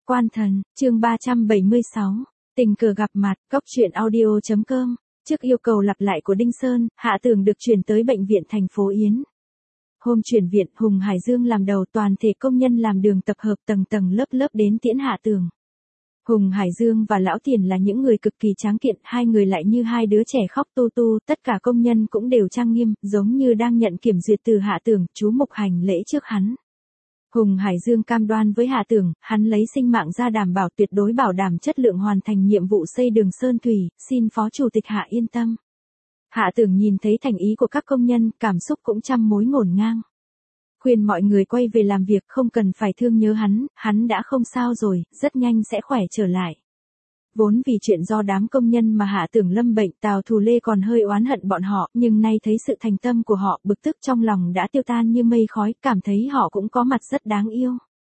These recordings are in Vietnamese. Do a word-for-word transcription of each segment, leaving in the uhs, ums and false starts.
Quan Thần, chương ba trăm bảy mươi sáu, tình cờ gặp mặt, cốc truyện audio chấm com. Trước yêu cầu lặp lại của Đinh Sơn, Hạ Tường được chuyển tới bệnh viện thành phố Yến. Hôm chuyển viện, Hùng Hải Dương làm đầu, toàn thể công nhân làm đường tập hợp tầng tầng lớp lớp đến tiễn Hạ Tường. Hùng Hải Dương và Lão Tiền là những người cực kỳ tráng kiện, hai người lại như hai đứa trẻ khóc tu tu, tất cả công nhân cũng đều trang nghiêm, giống như đang nhận kiểm duyệt từ Hạ Tường, chú mục hành lễ trước hắn. Hùng Hải Dương cam đoan với Hạ Tường, hắn lấy sinh mạng ra đảm bảo tuyệt đối bảo đảm chất lượng hoàn thành nhiệm vụ xây đường Sơn Thủy, xin Phó Chủ tịch Hạ yên tâm. Hạ Tường nhìn thấy thành ý của các công nhân, cảm xúc cũng trăm mối ngổn ngang. Khuyên mọi người quay về làm việc, không cần phải thương nhớ hắn, hắn đã không sao rồi, rất nhanh sẽ khỏe trở lại. Vốn vì chuyện do đám công nhân mà Hạ Tường lâm bệnh, Tào Thù Lê còn hơi oán hận bọn họ, nhưng nay thấy sự thành tâm của họ, bực tức trong lòng đã tiêu tan như mây khói, cảm thấy họ cũng có mặt rất đáng yêu.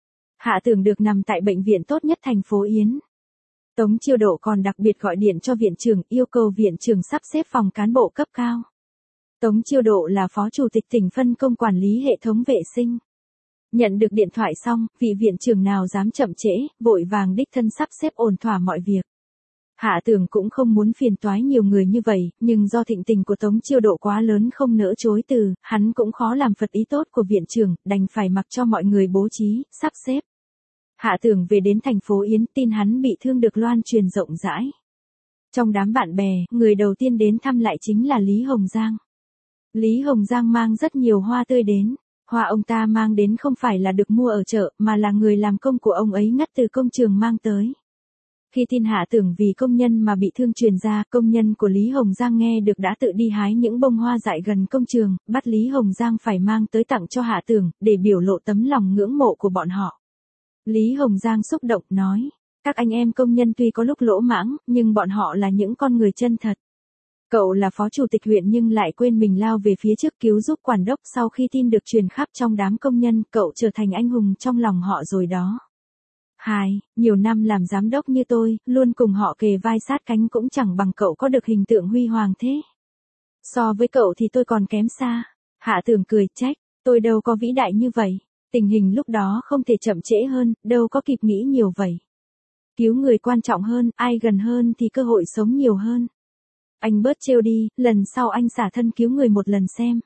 Hạ Tường được nằm tại bệnh viện tốt nhất thành phố Yến. Tống Chiêu Độ còn đặc biệt gọi điện cho viện trưởng, yêu cầu viện trưởng sắp xếp phòng cán bộ cấp cao. Tống Chiêu Độ là phó chủ tịch tỉnh phân công quản lý hệ thống vệ sinh. Nhận được điện thoại xong, vị viện trưởng nào dám chậm trễ, vội vàng đích thân sắp xếp ổn thỏa mọi việc. Hạ Tường cũng không muốn phiền toái nhiều người như vậy, nhưng do thịnh tình của Tống Chiêu Độ quá lớn không nỡ chối từ, hắn cũng khó làm phật ý tốt của viện trưởng, đành phải mặc cho mọi người bố trí, sắp xếp. Hạ Tường về đến thành phố Yến, tin hắn bị thương được loan truyền rộng rãi. Trong đám bạn bè, người đầu tiên đến thăm lại chính là Lý Hồng Giang. Lý Hồng Giang mang rất nhiều hoa tươi đến. Hoa ông ta mang đến không phải là được mua ở chợ, mà là người làm công của ông ấy ngắt từ công trường mang tới. Khi tin Hạ Tường vì công nhân mà bị thương truyền ra, công nhân của Lý Hồng Giang nghe được đã tự đi hái những bông hoa dại gần công trường, bắt Lý Hồng Giang phải mang tới tặng cho Hạ Tường, để biểu lộ tấm lòng ngưỡng mộ của bọn họ. Lý Hồng Giang xúc động nói, các anh em công nhân tuy có lúc lỗ mãng, nhưng bọn họ là những con người chân thật. Cậu là phó chủ tịch huyện nhưng lại quên mình lao về phía trước cứu giúp quản đốc, sau khi tin được truyền khắp trong đám công nhân, cậu trở thành anh hùng trong lòng họ rồi đó. Hai, nhiều năm làm giám đốc như tôi, luôn cùng họ kề vai sát cánh cũng chẳng bằng cậu có được hình tượng huy hoàng thế. So với cậu thì tôi còn kém xa. Hạ Tường cười trách, tôi đâu có vĩ đại như vậy. Tình hình lúc đó không thể chậm trễ hơn, đâu có kịp nghĩ nhiều vậy. Cứu người quan trọng hơn, ai gần hơn thì cơ hội sống nhiều hơn. Anh bớt trêu đi, lần sau anh xả thân cứu người một lần xem.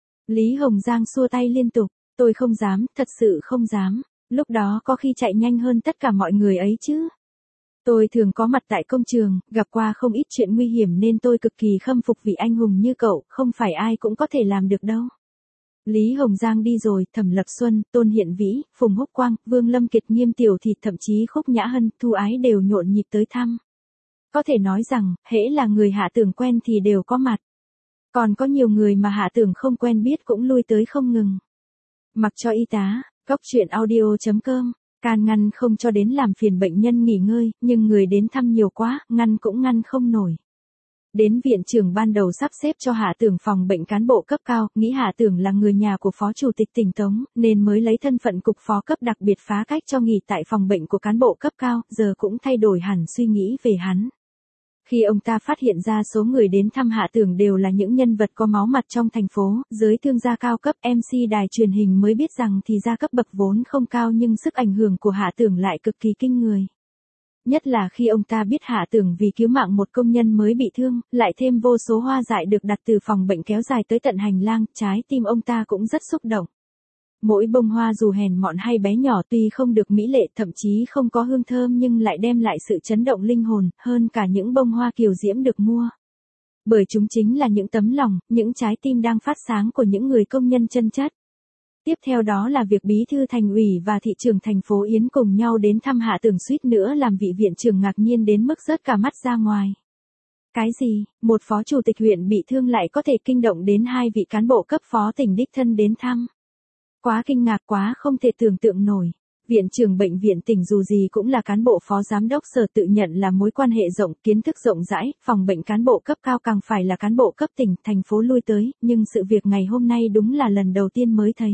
Lý Hồng Giang xua tay liên tục, tôi không dám, thật sự không dám, lúc đó có khi chạy nhanh hơn tất cả mọi người ấy chứ. Tôi thường có mặt tại công trường, gặp qua không ít chuyện nguy hiểm nên tôi cực kỳ khâm phục vị anh hùng như cậu, không phải ai cũng có thể làm được đâu. Lý Hồng Giang đi rồi, Thẩm Lập Xuân, Tôn Hiện Vĩ, Phùng Húc Quang, Vương Lâm Kiệt, Nghiêm Tiểu Thịt, thậm chí Khúc Nhã Hân, Thu Ái đều nhộn nhịp tới thăm. Có thể nói rằng, hễ là người Hạ Tường quen thì đều có mặt. Còn có nhiều người mà Hạ Tường không quen biết cũng lui tới không ngừng. Mặc cho y tá, cốc truyện audio chấm com, can ngăn không cho đến làm phiền bệnh nhân nghỉ ngơi, nhưng người đến thăm nhiều quá, ngăn cũng ngăn không nổi. Đến viện trưởng ban đầu sắp xếp cho Hạ Tường phòng bệnh cán bộ cấp cao, nghĩ Hạ Tường là người nhà của phó chủ tịch tỉnh Tống, nên mới lấy thân phận cục phó cấp đặc biệt phá cách cho nghỉ tại phòng bệnh của cán bộ cấp cao, giờ cũng thay đổi hẳn suy nghĩ về hắn. Khi ông ta phát hiện ra số người đến thăm Hạ Tường đều là những nhân vật có máu mặt trong thành phố, giới thương gia cao cấp, em xê đài truyền hình mới biết rằng thì ra cấp bậc vốn không cao nhưng sức ảnh hưởng của Hạ Tường lại cực kỳ kinh người. Nhất là khi ông ta biết Hạ Tường vì cứu mạng một công nhân mới bị thương, lại thêm vô số hoa dại được đặt từ phòng bệnh kéo dài tới tận hành lang, trái tim ông ta cũng rất xúc động. Mỗi bông hoa dù hèn mọn hay bé nhỏ tuy không được mỹ lệ, thậm chí không có hương thơm nhưng lại đem lại sự chấn động linh hồn, hơn cả những bông hoa kiều diễm được mua. Bởi chúng chính là những tấm lòng, những trái tim đang phát sáng của những người công nhân chân chất. Tiếp theo đó là việc bí thư thành ủy và thị trưởng thành phố Yến cùng nhau đến thăm Hạ Tường, suýt nữa làm vị viện trưởng ngạc nhiên đến mức rớt cả mắt ra ngoài. Cái gì, một phó chủ tịch huyện bị thương lại có thể kinh động đến hai vị cán bộ cấp phó tỉnh đích thân đến thăm. Quá kinh ngạc, quá không thể tưởng tượng nổi. Viện trưởng bệnh viện tỉnh dù gì cũng là cán bộ phó giám đốc sở, tự nhận là mối quan hệ rộng, kiến thức rộng rãi, phòng bệnh cán bộ cấp cao càng phải là cán bộ cấp tỉnh, thành phố lui tới, nhưng sự việc ngày hôm nay đúng là lần đầu tiên mới thấy.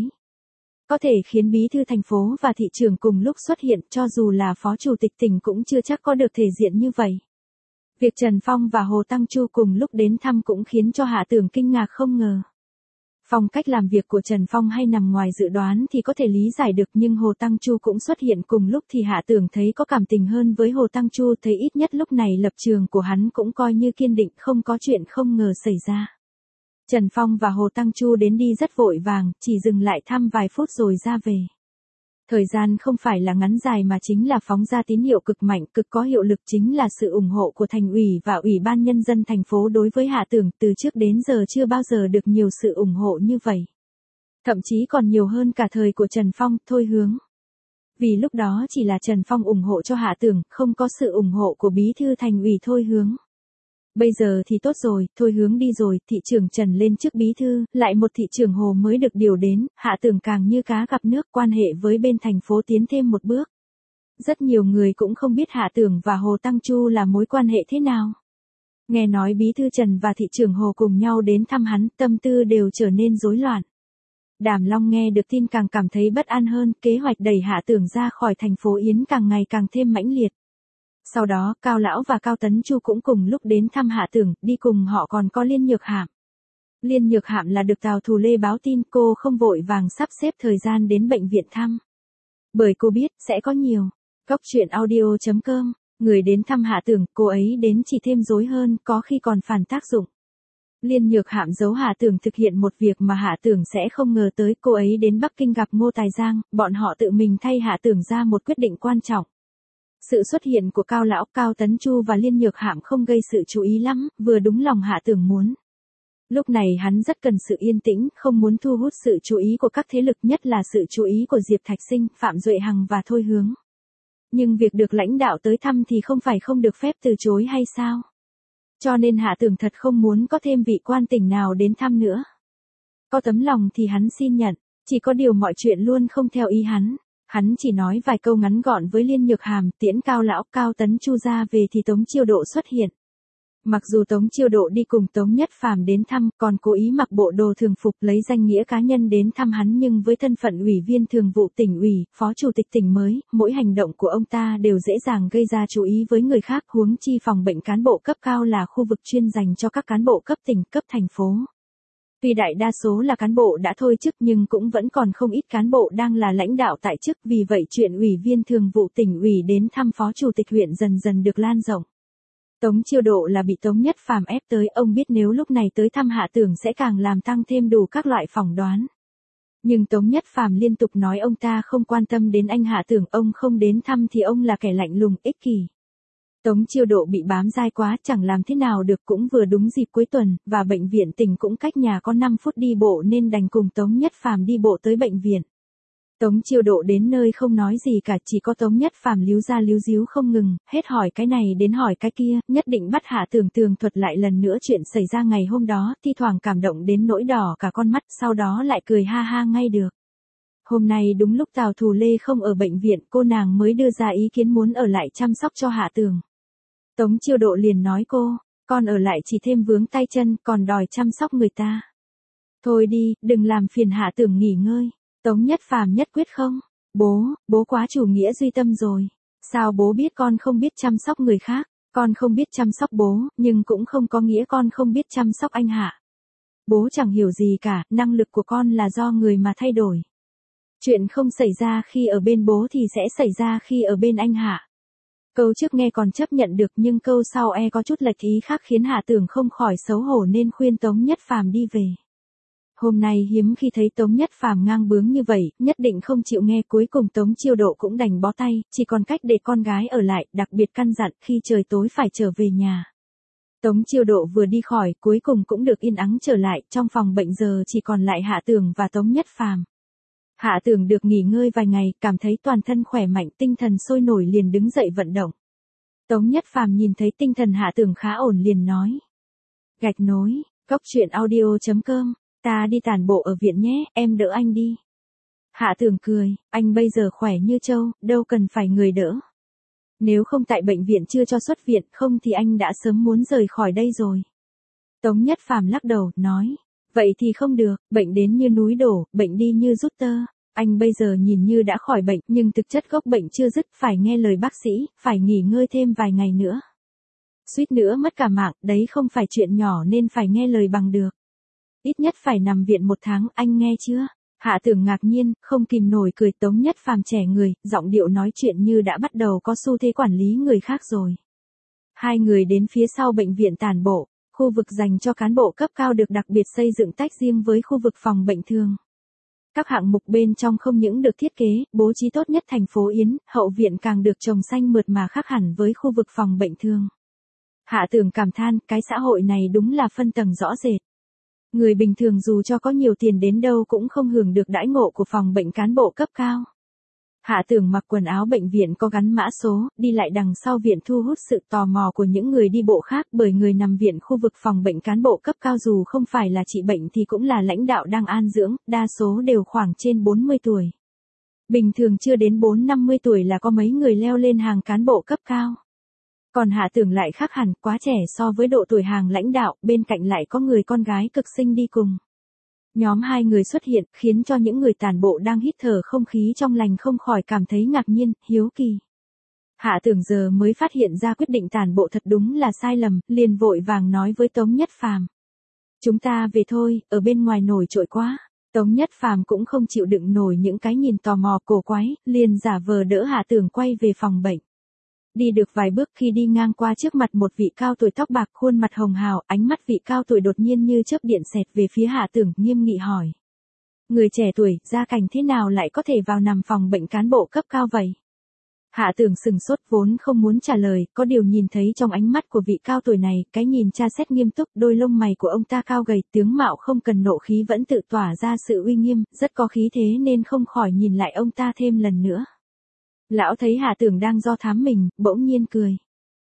Có thể khiến bí thư thành phố và thị trưởng cùng lúc xuất hiện, cho dù là phó chủ tịch tỉnh cũng chưa chắc có được thể diện như vậy. Việc Trần Phong và Hồ Tăng Chu cùng lúc đến thăm cũng khiến cho Hạ Tường kinh ngạc không ngờ. Phong cách làm việc của Trần Phong hay nằm ngoài dự đoán thì có thể lý giải được, nhưng Hồ Tăng Chu cũng xuất hiện cùng lúc thì Hạ Tưởng thấy có cảm tình hơn với Hồ Tăng Chu, thấy ít nhất lúc này lập trường của hắn cũng coi như kiên định, không có chuyện không ngờ xảy ra. Trần Phong và Hồ Tăng Chu đến đi rất vội vàng, chỉ dừng lại thăm vài phút rồi ra về. Thời gian không phải là ngắn dài mà chính là phóng ra tín hiệu cực mạnh, cực có hiệu lực, chính là sự ủng hộ của thành ủy và ủy ban nhân dân thành phố đối với Hạ Tưởng, từ trước đến giờ chưa bao giờ được nhiều sự ủng hộ như vậy. Thậm chí còn nhiều hơn cả thời của Trần Phong, Thôi Hướng. Vì lúc đó chỉ là Trần Phong ủng hộ cho Hạ Tưởng, không có sự ủng hộ của bí thư thành ủy Thôi Hướng. Bây giờ thì tốt rồi, Thôi Hướng đi rồi, thị trưởng Trần lên chức bí thư, lại một thị trưởng Hồ mới được điều đến, Hạ Tưởng càng như cá gặp nước, quan hệ với bên thành phố tiến thêm một bước. Rất nhiều người cũng không biết Hạ Tưởng và Hồ Tăng Chu là mối quan hệ thế nào. Nghe nói bí thư Trần và thị trưởng Hồ cùng nhau đến thăm hắn, tâm tư đều trở nên rối loạn. Đàm Long nghe được tin càng cảm thấy bất an hơn, kế hoạch đẩy Hạ Tưởng ra khỏi thành phố Yến càng ngày càng thêm mãnh liệt. Sau đó, Cao Lão và Cao Tấn Chu cũng cùng lúc đến thăm Hạ Tưởng, đi cùng họ còn có Liên Nhược Hạm. Liên Nhược Hạm là được Tào Thù Lê báo tin, cô không vội vàng sắp xếp thời gian đến bệnh viện thăm. Bởi cô biết, sẽ có nhiều. Cốc truyện audio chấm com, người đến thăm Hạ Tưởng, cô ấy đến chỉ thêm rối hơn, có khi còn phản tác dụng. Liên Nhược Hạm giấu Hạ Tưởng thực hiện một việc mà Hạ Tưởng sẽ không ngờ tới, cô ấy đến Bắc Kinh gặp Ngô Tài Giang, bọn họ tự mình thay Hạ Tưởng ra một quyết định quan trọng. Sự xuất hiện của Cao Lão, Cao Tấn Chu và Liên Nhược Hạm không gây sự chú ý lắm, vừa đúng lòng Hạ Tưởng muốn. Lúc này hắn rất cần sự yên tĩnh, không muốn thu hút sự chú ý của các thế lực, nhất là sự chú ý của Diệp Thạch Sinh, Phạm Duệ Hằng và Thôi Hướng. Nhưng việc được lãnh đạo tới thăm thì không phải không được phép từ chối hay sao? Cho nên Hạ Tưởng thật không muốn có thêm vị quan tỉnh nào đến thăm nữa. Có tấm lòng thì hắn xin nhận, chỉ có điều mọi chuyện luôn không theo ý hắn. Hắn chỉ nói vài câu ngắn gọn với Liên Nhược Hàm, tiễn Cao Lão, Cao Tấn Chu ra về thì Tống Chiêu Độ xuất hiện. Mặc dù Tống Chiêu Độ đi cùng Tống Nhất Phàm đến thăm, còn cố ý mặc bộ đồ thường phục lấy danh nghĩa cá nhân đến thăm hắn, nhưng với thân phận ủy viên thường vụ tỉnh ủy, phó chủ tịch tỉnh mới, mỗi hành động của ông ta đều dễ dàng gây ra chú ý với người khác, huống chi phòng bệnh cán bộ cấp cao là khu vực chuyên dành cho các cán bộ cấp tỉnh, cấp thành phố. Tuy đại đa số là cán bộ đã thôi chức nhưng cũng vẫn còn không ít cán bộ đang là lãnh đạo tại chức, vì vậy chuyện ủy viên thường vụ tỉnh ủy đến thăm phó chủ tịch huyện dần dần được lan rộng. Tống Chiêu Độ là bị Tống Nhất Phàm ép tới, ông biết nếu lúc này tới thăm Hạ Tưởng sẽ càng làm tăng thêm đủ các loại phỏng đoán. Nhưng Tống Nhất Phàm liên tục nói ông ta không quan tâm đến anh Hạ Tưởng, ông không đến thăm thì ông là kẻ lạnh lùng, ích kỷ. Tống Chiêu Độ bị bám dai quá, chẳng làm thế nào được, cũng vừa đúng dịp cuối tuần, và bệnh viện tỉnh cũng cách nhà có năm phút đi bộ nên đành cùng Tống Nhất Phàm đi bộ tới bệnh viện. Tống Chiêu Độ đến nơi không nói gì cả, chỉ có Tống Nhất Phàm líu ra líu díu không ngừng, hết hỏi cái này đến hỏi cái kia, nhất định bắt Hạ Tưởng tường thuật lại lần nữa chuyện xảy ra ngày hôm đó, thi thoảng cảm động đến nỗi đỏ cả con mắt, sau đó lại cười ha ha ngay được. Hôm nay đúng lúc Tào Thù Lê không ở bệnh viện, cô nàng mới đưa ra ý kiến muốn ở lại chăm sóc cho Hạ Tưởng. Tống Chiêu Độ liền nói cô, con ở lại chỉ thêm vướng tay chân, còn đòi chăm sóc người ta. Thôi đi, đừng làm phiền Hạ Tưởng nghỉ ngơi. Tống Nhất Phàm nhất quyết không. Bố, bố quá chủ nghĩa duy tâm rồi. Sao bố biết con không biết chăm sóc người khác? Con không biết chăm sóc bố, nhưng cũng không có nghĩa con không biết chăm sóc anh Hạ. Bố chẳng hiểu gì cả, năng lực của con là do người mà thay đổi. Chuyện không xảy ra khi ở bên bố thì sẽ xảy ra khi ở bên anh Hạ. Câu trước nghe còn chấp nhận được, nhưng câu sau e có chút lệch ý khác khiến Hạ Tưởng không khỏi xấu hổ nên khuyên Tống Nhất Phàm đi về. Hôm nay hiếm khi thấy Tống Nhất Phàm ngang bướng như vậy, nhất định không chịu nghe, cuối cùng Tống Chiêu Độ cũng đành bó tay, chỉ còn cách để con gái ở lại, đặc biệt căn dặn khi trời tối phải trở về nhà. Tống Chiêu Độ vừa đi khỏi, cuối cùng cũng được yên ắng trở lại, trong phòng bệnh giờ chỉ còn lại Hạ Tưởng và Tống Nhất Phàm. Hạ Tưởng được nghỉ ngơi vài ngày, cảm thấy toàn thân khỏe mạnh, tinh thần sôi nổi liền đứng dậy vận động. Tống Nhất Phàm nhìn thấy tinh thần Hạ Tưởng khá ổn liền nói. Gạch nối, cốc truyện audio chấm com, ta đi tản bộ ở viện nhé, em đỡ anh đi. Hạ Tưởng cười, anh bây giờ khỏe như trâu, đâu cần phải người đỡ. Nếu không tại bệnh viện chưa cho xuất viện, không thì anh đã sớm muốn rời khỏi đây rồi. Tống Nhất Phàm lắc đầu, nói. Vậy thì không được, bệnh đến như núi đổ, bệnh đi như rút tơ. Anh bây giờ nhìn như đã khỏi bệnh, nhưng thực chất gốc bệnh chưa dứt, phải nghe lời bác sĩ, phải nghỉ ngơi thêm vài ngày nữa. Suýt nữa mất cả mạng, đấy không phải chuyện nhỏ nên phải nghe lời bằng được. Ít nhất phải nằm viện một tháng, anh nghe chưa? Hạ Tưởng ngạc nhiên, không kìm nổi cười. Tống Nhất Phàm trẻ người, giọng điệu nói chuyện như đã bắt đầu có xu thế quản lý người khác rồi. Hai người đến phía sau bệnh viện tản bộ, khu vực dành cho cán bộ cấp cao được đặc biệt xây dựng tách riêng với khu vực phòng bệnh thường. Các hạng mục bên trong không những được thiết kế, bố trí tốt nhất thành phố Yến, hậu viện càng được trồng xanh mượt mà khác hẳn với khu vực phòng bệnh thường. Hạ Tưởng cảm than, cái xã hội này đúng là phân tầng rõ rệt. Người bình thường dù cho có nhiều tiền đến đâu cũng không hưởng được đãi ngộ của phòng bệnh cán bộ cấp cao. Hạ Tưởng mặc quần áo bệnh viện có gắn mã số, đi lại đằng sau viện thu hút sự tò mò của những người đi bộ khác, bởi người nằm viện khu vực phòng bệnh cán bộ cấp cao dù không phải là trị bệnh thì cũng là lãnh đạo đang an dưỡng, đa số đều khoảng trên bốn mươi tuổi. Bình thường chưa đến bốn năm mươi tuổi là có mấy người leo lên hàng cán bộ cấp cao. Còn Hạ Tưởng lại khác hẳn, quá trẻ so với độ tuổi hàng lãnh đạo, bên cạnh lại có người con gái cực xinh đi cùng. Nhóm hai người xuất hiện, khiến cho những người tản bộ đang hít thở không khí trong lành không khỏi cảm thấy ngạc nhiên, hiếu kỳ. Hạ Tưởng giờ mới phát hiện ra quyết định tản bộ thật đúng là sai lầm, liền vội vàng nói với Tống Nhất Phàm. Chúng ta về thôi, ở bên ngoài nổi trội quá. Tống Nhất Phàm cũng không chịu đựng nổi những cái nhìn tò mò cổ quái, liền giả vờ đỡ Hạ Tưởng quay về phòng bệnh. Đi được vài bước khi đi ngang qua trước mặt một vị cao tuổi tóc bạc khuôn mặt hồng hào, ánh mắt vị cao tuổi đột nhiên như chớp điện xẹt về phía Hạ Tưởng, nghiêm nghị hỏi. Người trẻ tuổi, gia cảnh thế nào lại có thể vào nằm phòng bệnh cán bộ cấp cao vậy? Hạ Tưởng sừng sốt vốn không muốn trả lời, có điều nhìn thấy trong ánh mắt của vị cao tuổi này, cái nhìn tra xét nghiêm túc, đôi lông mày của ông ta cao gầy, tướng mạo không cần nộ khí vẫn tự tỏa ra sự uy nghiêm, rất có khí thế nên không khỏi nhìn lại ông ta thêm lần nữa. Lão thấy Hạ Tưởng đang do thám mình, bỗng nhiên cười.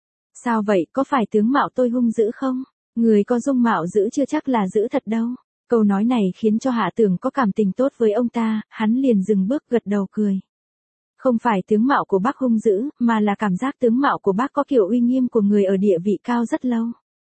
Sao vậy, có phải tướng mạo tôi hung dữ không? Người có dung mạo dữ chưa chắc là dữ thật đâu. Câu nói này khiến cho Hạ Tưởng có cảm tình tốt với ông ta, hắn liền dừng bước gật đầu cười. Không phải tướng mạo của bác hung dữ, mà là cảm giác tướng mạo của bác có kiểu uy nghiêm của người ở địa vị cao rất lâu.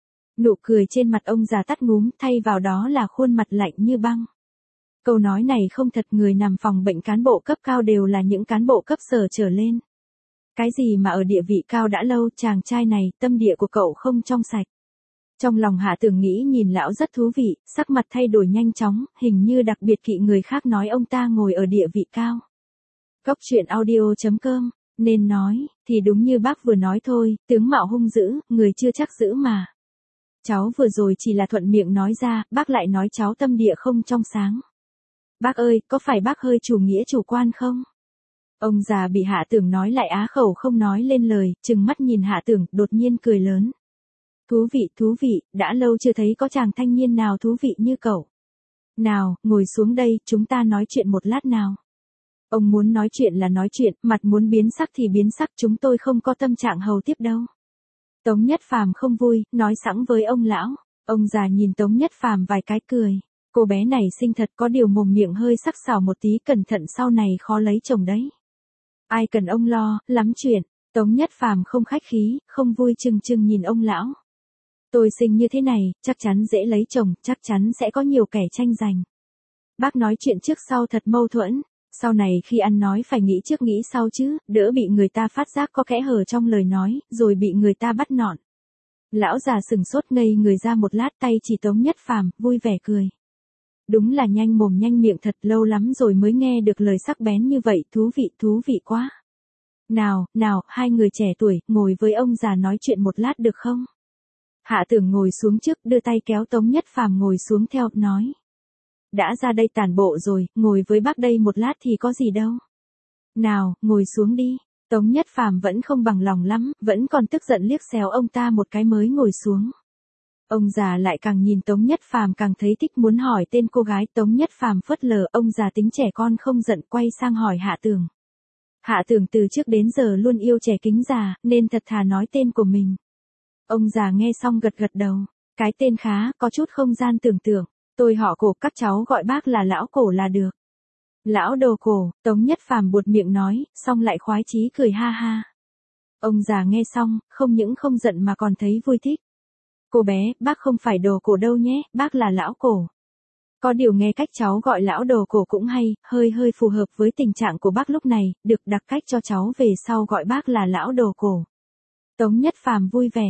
Nụ cười trên mặt ông già tắt ngúm, thay vào đó là khuôn mặt lạnh như băng. Câu nói này không thật, người nằm phòng bệnh cán bộ cấp cao đều là những cán bộ cấp sở trở lên. Cái gì mà ở địa vị cao đã lâu, chàng trai này, tâm địa của cậu không trong sạch. Trong lòng Hạ Tưởng nghĩ nhìn lão rất thú vị, sắc mặt thay đổi nhanh chóng, hình như đặc biệt kỵ người khác nói ông ta ngồi ở địa vị cao. Góc truyện audio chấm com, nên nói, thì đúng như bác vừa nói thôi, tướng mạo hung dữ, người chưa chắc dữ mà. Cháu vừa rồi chỉ là thuận miệng nói ra, bác lại nói cháu tâm địa không trong sáng. Bác ơi, có phải bác hơi chủ nghĩa chủ quan không? Ông già bị Hạ Tưởng nói lại á khẩu không nói lên lời, trừng mắt nhìn Hạ Tưởng, đột nhiên cười lớn. Thú vị, thú vị, đã lâu chưa thấy có chàng thanh niên nào thú vị như cậu. Nào, ngồi xuống đây, chúng ta nói chuyện một lát nào. Ông muốn nói chuyện là nói chuyện, mặt muốn biến sắc thì biến sắc, chúng tôi không có tâm trạng hầu tiếp đâu. Tống Nhất Phàm không vui, nói sẵn với ông lão. Ông già nhìn Tống Nhất Phàm vài cái cười. Cô bé này xinh thật, có điều mồm miệng hơi sắc sảo một tí, cẩn thận sau này khó lấy chồng đấy. Ai cần ông lo, lắm chuyện. Tống Nhất Phàm không khách khí, không vui chừng chừng nhìn ông lão. Tôi sinh như thế này, chắc chắn dễ lấy chồng, chắc chắn sẽ có nhiều kẻ tranh giành. Bác nói chuyện trước sau thật mâu thuẫn, sau này khi ăn nói phải nghĩ trước nghĩ sau chứ, đỡ bị người ta phát giác có kẽ hở trong lời nói, rồi bị người ta bắt nọn. Lão già sừng sốt ngây người ra một lát, tay chỉ Tống Nhất Phàm, vui vẻ cười. Đúng là nhanh mồm nhanh miệng thật, lâu lắm rồi mới nghe được lời sắc bén như vậy, thú vị, thú vị quá. Nào, nào, hai người trẻ tuổi, ngồi với ông già nói chuyện một lát được không? Hạ Tưởng ngồi xuống trước, đưa tay kéo Tống Nhất Phàm ngồi xuống theo, nói. Đã ra đây tản bộ rồi, ngồi với bác đây một lát thì có gì đâu. Nào, ngồi xuống đi. Tống Nhất Phàm vẫn không bằng lòng lắm, vẫn còn tức giận liếc xéo ông ta một cái mới ngồi xuống. Ông già lại càng nhìn Tống Nhất Phàm càng thấy thích, muốn hỏi tên cô gái. Tống Nhất Phàm phớt lờ, ông già tính trẻ con không giận, quay sang hỏi Hạ Tưởng. Hạ Tưởng từ trước đến giờ luôn yêu trẻ kính già, nên thật thà nói tên của mình. Ông già nghe xong gật gật đầu. Cái tên khá, có chút không gian tưởng tượng. Tôi họ Cổ, các cháu gọi bác là lão Cổ là được. Lão đồ Cổ, Tống Nhất Phàm buột miệng nói, xong lại khoái chí cười ha ha. Ông già nghe xong, không những không giận mà còn thấy vui thích. Cô bé, bác không phải đồ Cổ đâu nhé, bác là lão Cổ. Có điều nghe cách cháu gọi lão đồ Cổ cũng hay, hơi hơi phù hợp với tình trạng của bác lúc này, được đặc cách cho cháu về sau gọi bác là lão đồ Cổ. Tống Nhất Phàm vui vẻ.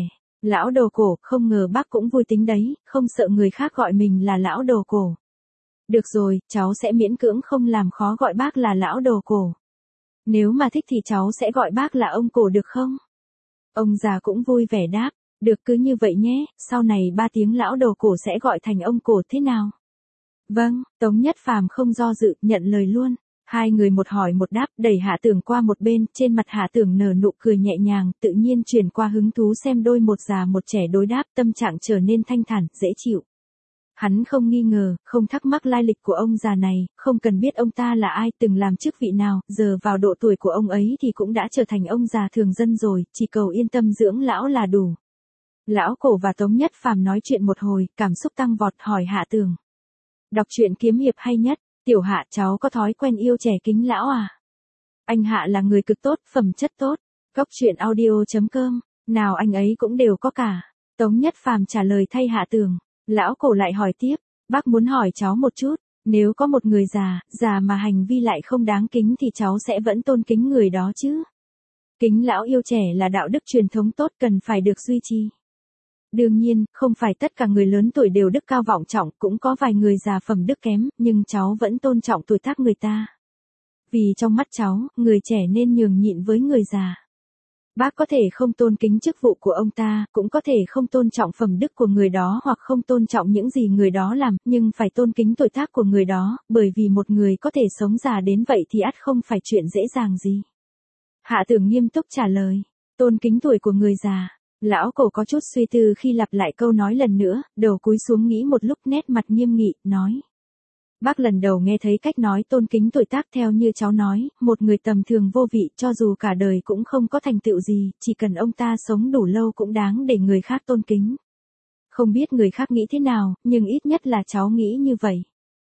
Lão đồ cổ, không ngờ bác cũng vui tính đấy, không sợ người khác gọi mình là lão đồ cổ. Được rồi, cháu sẽ miễn cưỡng không làm khó gọi bác là lão đồ cổ. Nếu mà thích thì cháu sẽ gọi bác là ông cổ được không? Ông già cũng vui vẻ đáp, được cứ như vậy nhé, sau này ba tiếng lão đồ cổ sẽ gọi thành ông cổ thế nào? Vâng, Tống Nhất Phàm không do dự, nhận lời luôn. Hai người một hỏi một đáp, đẩy Hạ Tưởng qua một bên, trên mặt Hạ Tưởng nở nụ cười nhẹ nhàng, tự nhiên chuyển qua hứng thú xem đôi một già một trẻ đối đáp, tâm trạng trở nên thanh thản, dễ chịu. Hắn không nghi ngờ, không thắc mắc lai lịch của ông già này, không cần biết ông ta là ai, từng làm chức vị nào, giờ vào độ tuổi của ông ấy thì cũng đã trở thành ông già thường dân rồi, chỉ cầu yên tâm dưỡng lão là đủ. Lão cổ và Tống Nhất Phàm nói chuyện một hồi, cảm xúc tăng vọt, hỏi Hạ Tưởng. Đọc truyện kiếm hiệp hay nhất, tiểu Hạ, cháu có thói quen yêu trẻ kính lão à? Anh Hạ là người cực tốt, phẩm chất tốt. Góc truyện audio chấm com, nào anh ấy cũng đều có cả. Tống Nhất Phàm trả lời thay Hạ Tưởng. Lão cổ lại hỏi tiếp, bác muốn hỏi cháu một chút, nếu có một người già, già mà hành vi lại không đáng kính thì cháu sẽ vẫn tôn kính người đó chứ? Kính lão yêu trẻ là đạo đức truyền thống tốt cần phải được duy trì. Đương nhiên, không phải tất cả người lớn tuổi đều đức cao vọng trọng, cũng có vài người già phẩm đức kém, nhưng cháu vẫn tôn trọng tuổi tác người ta. Vì trong mắt cháu, người trẻ nên nhường nhịn với người già. Bác có thể không tôn kính chức vụ của ông ta, cũng có thể không tôn trọng phẩm đức của người đó hoặc không tôn trọng những gì người đó làm, nhưng phải tôn kính tuổi tác của người đó, bởi vì một người có thể sống già đến vậy thì ắt không phải chuyện dễ dàng gì. Hạ Tưởng nghiêm túc trả lời, tôn kính tuổi của người già. Lão cổ có chút suy tư khi lặp lại câu nói lần nữa, đầu cúi xuống nghĩ một lúc, nét mặt nghiêm nghị, nói. Bác lần đầu nghe thấy cách nói tôn kính tuổi tác theo như cháu nói, một người tầm thường vô vị cho dù cả đời cũng không có thành tựu gì, chỉ cần ông ta sống đủ lâu cũng đáng để người khác tôn kính. Không biết người khác nghĩ thế nào, nhưng ít nhất là cháu nghĩ như vậy.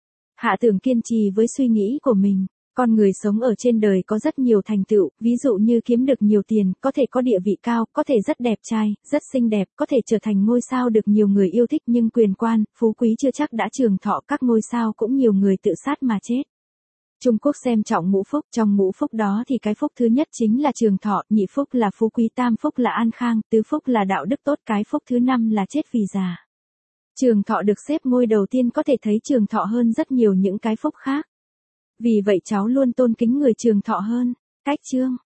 Hạ Tưởng kiên trì với suy nghĩ của mình. Con người sống ở trên đời có rất nhiều thành tựu, ví dụ như kiếm được nhiều tiền, có thể có địa vị cao, có thể rất đẹp trai, rất xinh đẹp, có thể trở thành ngôi sao được nhiều người yêu thích, nhưng quyền quan, phú quý chưa chắc đã trường thọ, các ngôi sao cũng nhiều người tự sát mà chết. Trung Quốc xem trọng ngũ phúc, trong ngũ phúc đó thì cái phúc thứ nhất chính là trường thọ, nhị phúc là phú quý, tam phúc là an khang, tứ phúc là đạo đức tốt, cái phúc thứ năm là chết vì già. Trường thọ được xếp ngôi đầu tiên có thể thấy trường thọ hơn rất nhiều những cái phúc khác. Vì vậy cháu luôn tôn kính người trường thọ hơn. Cách chương